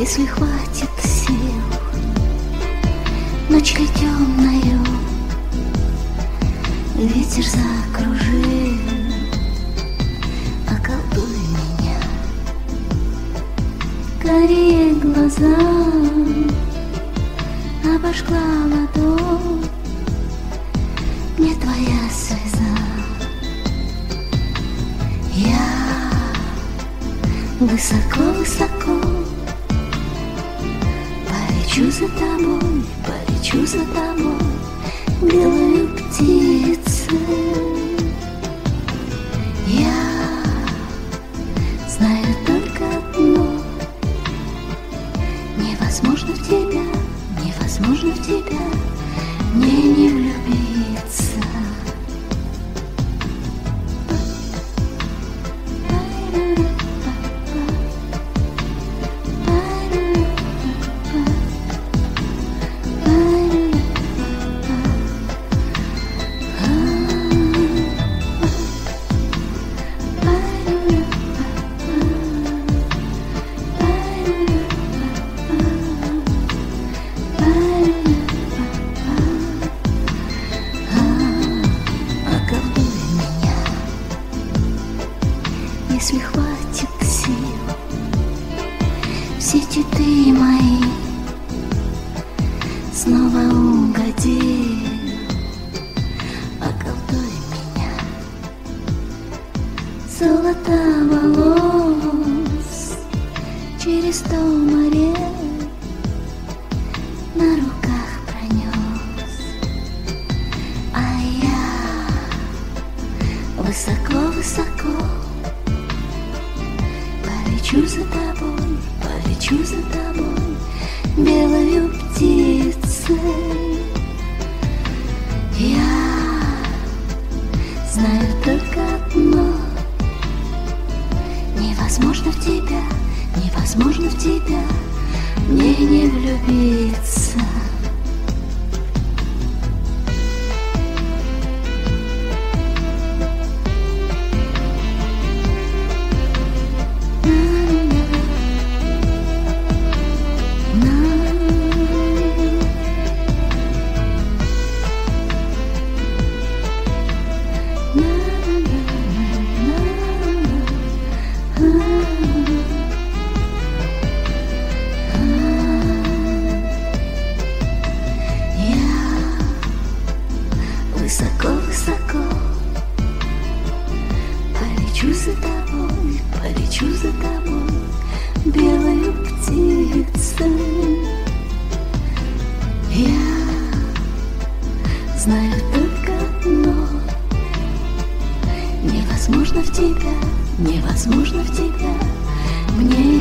Если хватит сил, ночь ли темною ветер закружил, околдуй меня. Карие глаза обожгла ладонь, мне твоя слеза. Я высоко-высоко полечу за тобой, полечу за тобой, белой птицей. Я знаю только одно: невозможно в тебя, невозможно в тебя мне не влюбиться. Если хватит сил, в сети ты мои снова угодил, околдуй меня. Золото волос через 100 морей на руках пронес, а я высоко-высоко полечу за тобой, полечу за тобой, белою птицей. Я знаю только одно: невозможно в тебя, невозможно в тебя мне не влюбиться. Высоко-высоко полечу за тобой, полечу за тобой, белою птицей. Я знаю только одно: невозможно в тебя, невозможно в тебя мне